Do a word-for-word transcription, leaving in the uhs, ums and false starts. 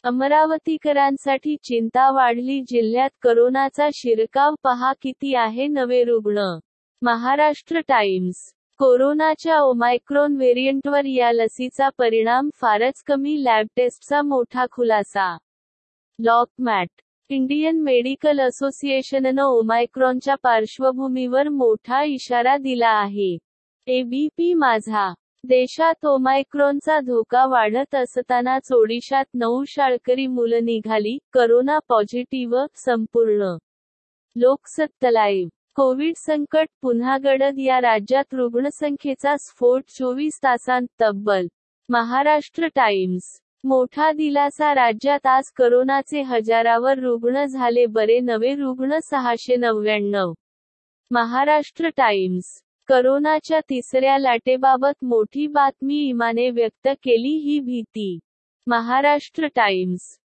अमरावतीकरांसाठी चिंता वाढली, जिल्ह्यात करोनाचा शिरकाव, पहा किती आहे नवे रुग्ण. महाराष्ट्र टाइम्स. कोरोनाच्या ओमायक्रॉन व्हेरियंटवर या लसीचा परिणाम फारच कमी, लॅब टेस्टचा मोठा खुलासा. लॉकमॅट. इंडियन मेडिकल असोसिएशननं ओमायक्रॉनच्या पार्श्वभूमीवर मोठा इशारा दिला आहे. एबीपी माझा. देशात ओमायक्रॉनचा धोका वाढत असतानाच ओडिशात नऊ शाळकरी मुलं निघाली करोना पॉझिटिव्ह, संपूर्ण लोकसत्ता लाईव्ह. कोविड संकट पुन्हा गडद, या राज्यात रुग्णसंख्येचा स्फोट, चोवीस तासांत तब्बल. महाराष्ट्र टाइम्स. मोठा दिलासा, राज्यात आज करोनाचे हजारावर रुग्ण झाले बरे, नवे रुग्ण सहाशे नव्याण्णव. महाराष्ट्र टाइम्स. करोनाच्या तिसऱ्या लाटेबाबत मोठी बातमी, इमाने व्यक्त केली ही भीती. महाराष्ट्र टाइम्स.